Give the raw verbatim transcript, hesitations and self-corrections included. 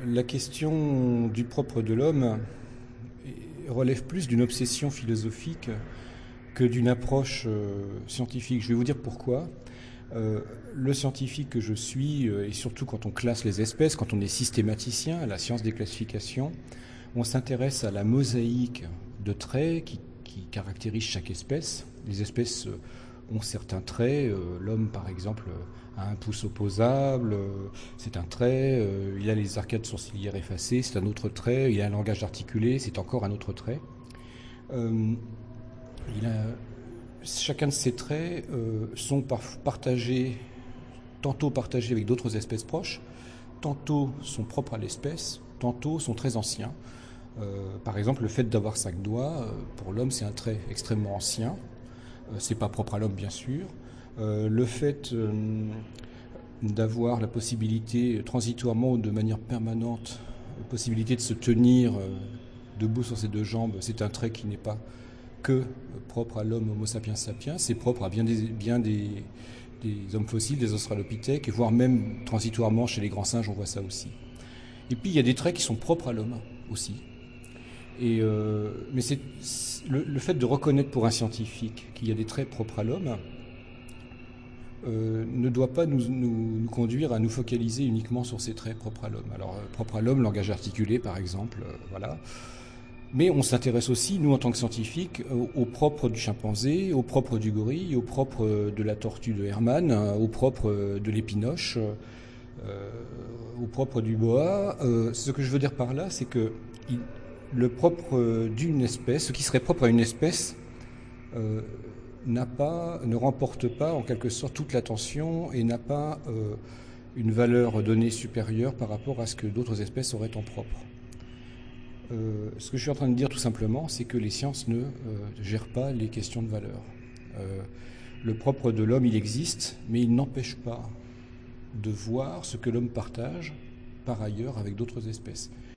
la question du propre de l'homme relève plus d'une obsession philosophique que d'une approche euh, scientifique. Je vais vous dire pourquoi. Euh, le scientifique que je suis, euh, et surtout quand on classe les espèces, quand on est systématicien à la science des classifications, on s'intéresse à la mosaïque de traits qui, qui caractérisent chaque espèce. Les espèces euh, ont certains traits. Euh, l'homme, par exemple, a un pouce opposable, euh, c'est un trait. Euh, il a les arcades sourcilières effacées, c'est un autre trait. Il a un langage articulé, c'est encore un autre trait. Euh, il a, chacun de ces traits euh, sont par, partagés, tantôt partagés avec d'autres espèces proches, tantôt sont propres à l'espèce, tantôt sont très anciens. Euh, par exemple, le fait d'avoir cinq doigts, euh, pour l'homme, c'est un trait extrêmement ancien. Euh, c'est pas propre à l'homme, bien sûr. Euh, le fait euh, d'avoir la possibilité, transitoirement ou de manière permanente, la possibilité de se tenir euh, debout sur ses deux jambes, c'est un trait qui n'est pas que propre à l'homme Homo sapiens sapiens, c'est propre à bien des, bien des, des hommes fossiles, des australopithèques, voire même transitoirement chez les grands singes, on voit ça aussi. Et puis il y a des traits qui sont propres à l'homme aussi. Et euh, mais c'est, le, le fait de reconnaître pour un scientifique qu'il y a des traits propres à l'homme euh, ne doit pas nous, nous, nous conduire à nous focaliser uniquement sur ces traits propres à l'homme. Alors euh, propre à l'homme, langage articulé par exemple, euh, voilà. Mais on s'intéresse aussi, nous en tant que scientifiques, au, au propre du chimpanzé, au propre du gorille, au propre de la tortue de Hermann, au propre de l'épinoche, euh, au propre du boa. Euh, ce que je veux dire par là, c'est que il, le propre d'une espèce, ce qui serait propre à une espèce, euh, n'a pas, ne remporte pas en quelque sorte toute l'attention et n'a pas euh, une valeur donnée supérieure par rapport à ce que d'autres espèces auraient en propre. Euh, ce que je suis en train de dire tout simplement, c'est que les sciences ne euh, gèrent pas les questions de valeur. Euh, le propre de l'homme, il existe, mais il n'empêche pas de voir ce que l'homme partage par ailleurs avec d'autres espèces.